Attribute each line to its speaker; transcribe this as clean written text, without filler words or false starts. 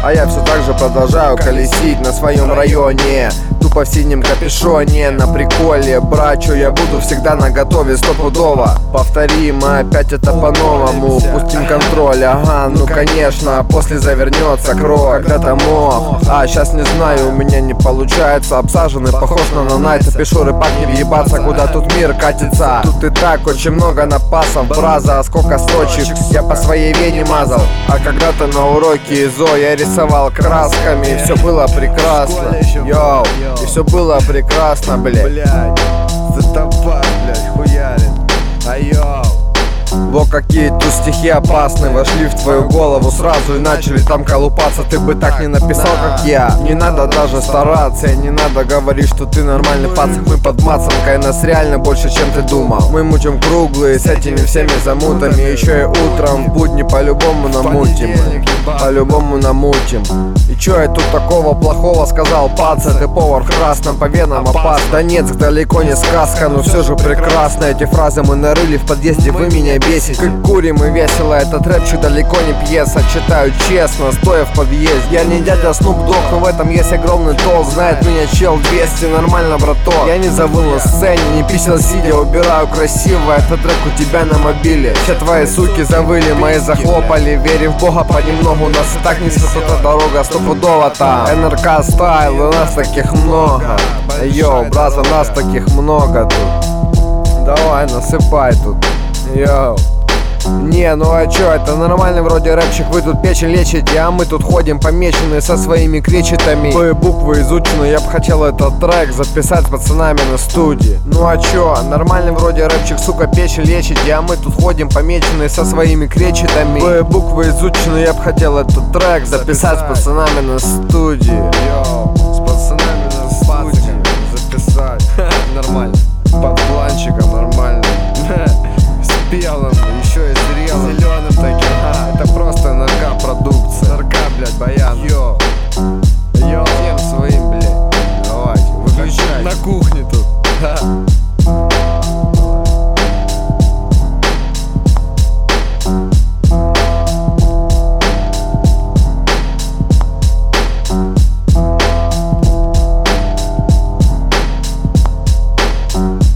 Speaker 1: А я все так же продолжаю колесить на своем районе, тупо в синем капюшоне, на приколе. Брат, чё я буду всегда наготове, стопудово. Повторим опять это по-новому, пустим контроль, ага, ну конечно. После завернется крок, когда-то мог, а сейчас не знаю, у меня не получается. Обсаженный, похож на нанайца, пишу рэпак, не въебаться, куда тут мир катится. Тут и так очень много напасов, браза, сколько строчек я по своей вене мазал. А когда-то на уроке ИЗО я рисовал красками, и все было прекрасно, йоу, и все было прекрасно, блядь.
Speaker 2: Затопар, блядь, хуярин, айоу.
Speaker 1: Во какие тут стихи опасны, вошли в твою голову сразу и начали там колупаться. Ты бы так не написал, как я. Не надо даже стараться, и не надо говорить, что ты нормальный пацан. Мы под мацанкой, нас реально больше, чем ты думал. Мы мутим круглые с этими всеми замутами. Еще и утром в будни по-любому намутим. По-любому намутим. И чё я тут такого плохого сказал, паца? Ты повар в красном, по венам опас. Донецк далеко не сказка, но все же прекрасно. Эти фразы мы нарыли в подъезде, вы меня бесите. Как курим и весело, этот рэпчик далеко не пьеса. Читаю честно, стоя в подъезде. Я не дядя Snoop Dogg, но в этом есть огромный толк. Знает меня чел 200, нормально, браток. Я не завыл на сцене, не писал сидя, убираю красиво. Этот трек у тебя на мобиле. Все твои суки завыли, мои захлопали. Верим в Бога понемногу, у нас и так не эта дорога стопудово там. НРК стайл, у нас таких много. Йоу, брат, у нас таких много тут. Давай, насыпай тут. Йоу. Не, ну а чё, это нормальный вроде рэпчик. Вы тут печень лечите, а мы тут ходим помеченные со своими кречетами. Твои буквы изучены, я бы хотел этот трек записать с пацанами на студии. Ну а чё, нормальный вроде рэпчик, сука, печень лечите, а мы тут ходим помеченные со своими кречетами. Твои буквы изучены, я бы хотел этот трек записать с пацанами на студии.
Speaker 2: Йоу, с пацанами на студии записать. Нормально.